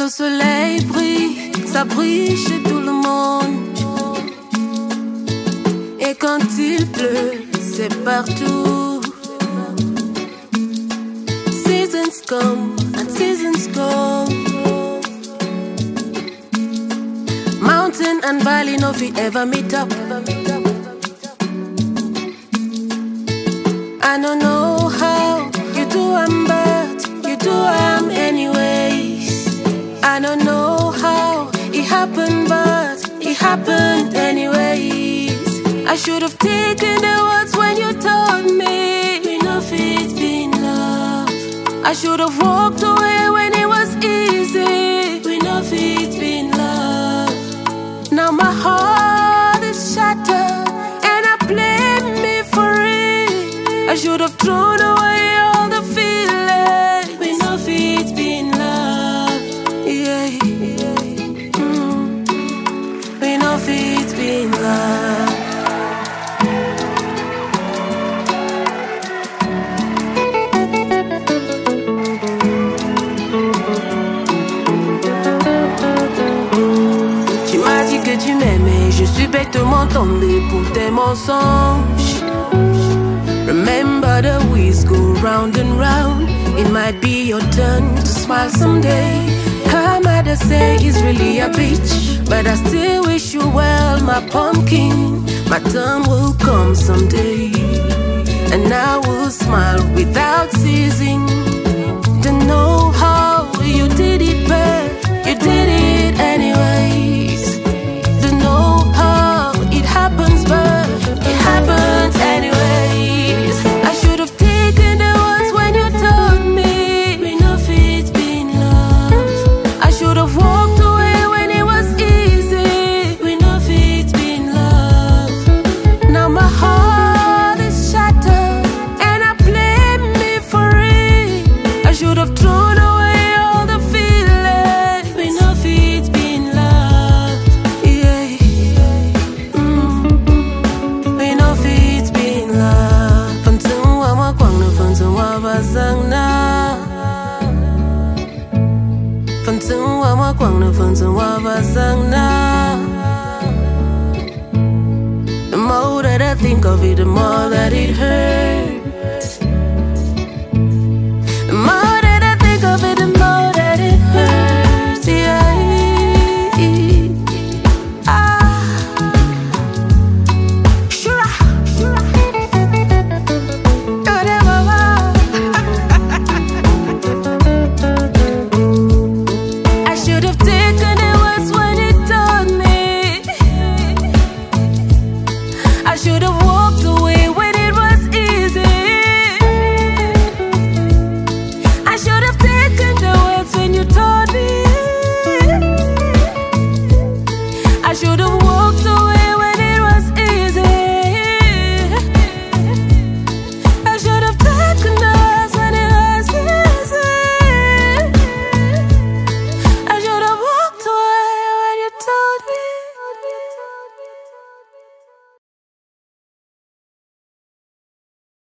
le soleil brille, ça brille chez tout le monde. Et quand il pleut, c'est partout. Seasons come and seasons go. Mountain and valley no fit ever meet up. I don't know how you do but you do anyways. I don't know how it happened, but it happened anyways. I should have taken the words when you told me we no fit be in love. I should have walked away when it was easy. We no fit be in love. Now my heart is shattered and I blame me for it. I should have thrown away all the feelings. We no fit be in love. Yeah. We no fit be in love. Tu m'as dit que tu m'aimais, je suis bêtement tombée pour tes mensonges. Remember the wheels go round and round. It might be your turn to smile someday. Her mother say he's really a bitch, but I still wish you well, my pumpkin. My turn will come someday, and I will smile without ceasing. Don't know how you did it, but you did it anyways. Don't know how it happens, but it happens anyways. I should have taken the words when you told me we no fit be in love. I should have walked away when it was easy. We no fit be in love. Now my heart is shattered and I blame me for it. I should have thrown away all the feelings. We no fit be in love. Yeah. We no fit be in love. Phần thương hoa hoa quăng nửa phần thương hoa và giang na. Phần thương hoa hoa quăng nửa phần thương hoa và giang na. The more that I think of it, the more that it hurts.